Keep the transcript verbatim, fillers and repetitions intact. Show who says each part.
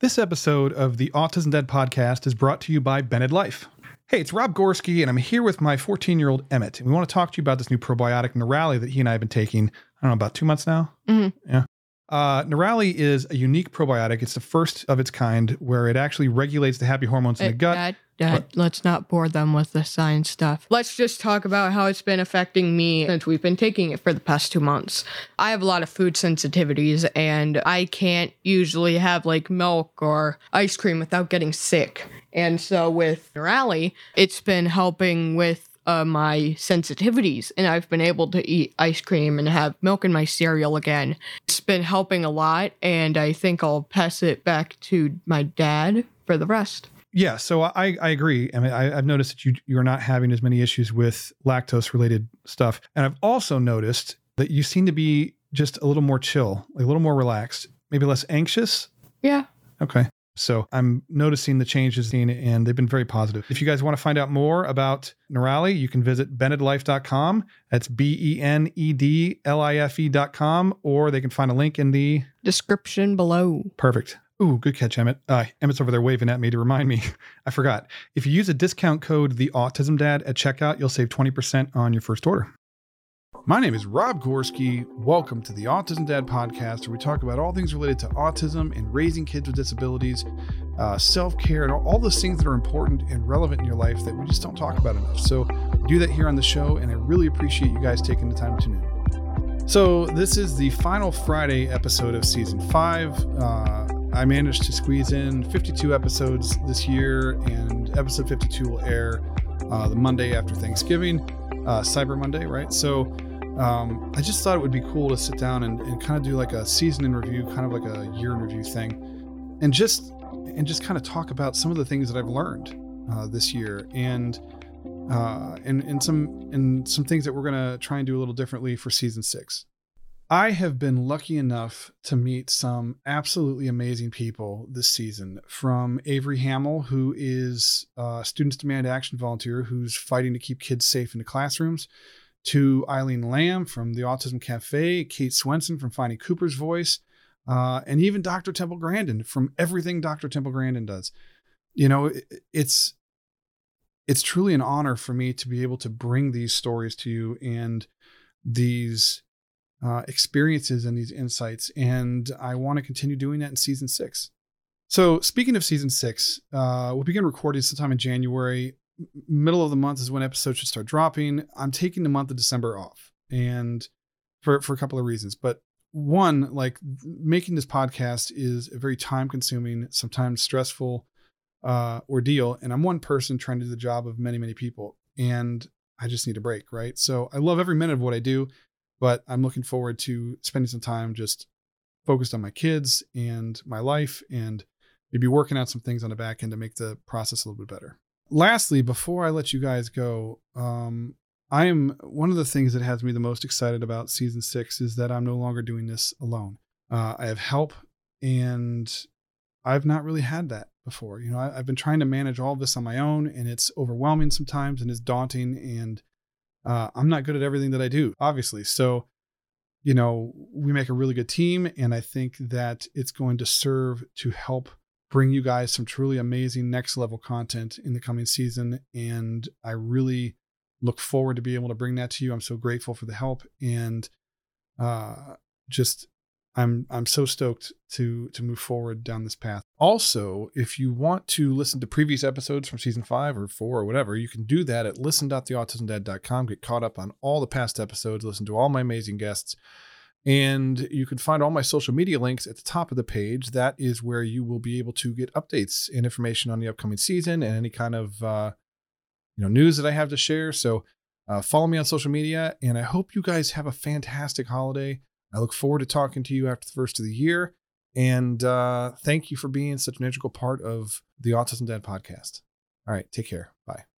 Speaker 1: This episode of the Autism Dad podcast is brought to you by Bennett Life. Hey, it's Rob Gorski, and I'm here with my fourteen-year-old Emmett, and we want to talk to you about this new probiotic, Nerali, that he and I have been taking, I don't know, about two months now?
Speaker 2: Mm-hmm.
Speaker 1: Yeah. Uh, Nerali is a unique probiotic. It's the first of its kind where it actually regulates the happy hormones in
Speaker 2: Uh,
Speaker 1: the gut.
Speaker 2: Dad, Dad, let's not bore them with the science stuff. Let's just talk about how it's been affecting me since we've been taking it for the past two months. I have a lot of food sensitivities, and I can't usually have like milk or ice cream without getting sick. And so with Nerali, it's been helping with Uh, my sensitivities, and I've been able to eat ice cream and have milk in my cereal again. It's been helping a lot, and I think I'll pass it back to my dad for the rest.
Speaker 1: Yeah, so I, I agree. I mean, I, I've noticed that you you're not having as many issues with lactose related stuff, and I've also noticed that you seem to be just a little more chill, like a little more relaxed, maybe less anxious.
Speaker 2: Yeah.
Speaker 1: Okay. So I'm noticing the changes and they've been very positive. If you guys want to find out more about Nerali, you can visit bennett life dot com. That's B E N E D L I F E dot com, or they can find a link in the
Speaker 2: Description below.
Speaker 1: Perfect. Ooh, good catch, Emmett. Uh, Emmett's over there waving at me to remind me. I forgot. If you use a discount code, the Autism Dad, at checkout, you'll save twenty percent on your first order. My name is Rob Gorski. Welcome to the Autism Dad podcast, where we talk about all things related to autism and raising kids with disabilities, uh, self-care, and all, all those things that are important and relevant in your life that we just don't talk about enough. So we do that here on the show, and I really appreciate you guys taking the time to tune in. So this is the final Friday episode of season five. Uh, I managed to squeeze in fifty-two episodes this year, and episode fifty-two will air uh, the Monday after Thanksgiving, uh, Cyber Monday, right? So Um, I just thought it would be cool to sit down and, and kind of do like a season in review, kind of like a year in review thing, and just and just kind of talk about some of the things that I've learned uh, this year, and uh, and and some and some things that we're gonna try and do a little differently for season six. I have been lucky enough to meet some absolutely amazing people this season, from Avery Hamill, who is a Students Demand Action volunteer who's fighting to keep kids safe in the classrooms, to Eileen Lamb from the Autism Cafe, Kate Swenson from Finding Cooper's Voice, uh, and even Doctor Temple Grandin from everything Doctor Temple Grandin does. You know, it, it's it's truly an honor for me to be able to bring these stories to you and these uh, experiences and these insights, and I want to continue doing that in season six. So speaking of season six, uh, we'll begin recording sometime in January. Middle of the month is when episodes should start dropping. I'm taking the month of December off, and for, for a couple of reasons. But one, like, making this podcast is a very time consuming, sometimes stressful uh, ordeal. And I'm one person trying to do the job of many, many people. And I just need a break, right? So I love every minute of what I do, but I'm looking forward to spending some time just focused on my kids and my life, and maybe working out some things on the back end to make the process a little bit better. Lastly, before I let you guys go, um, I am one of the things that has me the most excited about season six is that I'm no longer doing this alone. Uh, I have help, and I've not really had that before. You know, I, I've been trying to manage all of this on my own, and it's overwhelming sometimes, and it's daunting, and uh, I'm not good at everything that I do, obviously. So, you know, we make a really good team, and I think that it's going to serve to help bring you guys some truly amazing next level content in the coming season. And I really look forward to be able to bring that to you. I'm so grateful for the help, and uh, just, I'm, I'm so stoked to, to move forward down this path. Also, if you want to listen to previous episodes from season five or four or whatever, you can do that at listen dot the autism dad dot com. Get caught up on all the past episodes, listen to all my amazing guests. And you can find all my social media links at the top of the page. That is where you will be able to get updates and information on the upcoming season and any kind of uh, you know news that I have to share. So uh, follow me on social media, and I hope you guys have a fantastic holiday. I look forward to talking to you after the first of the year. And uh, thank you for being such an integral part of the Autism Dad podcast. All right, take care. Bye.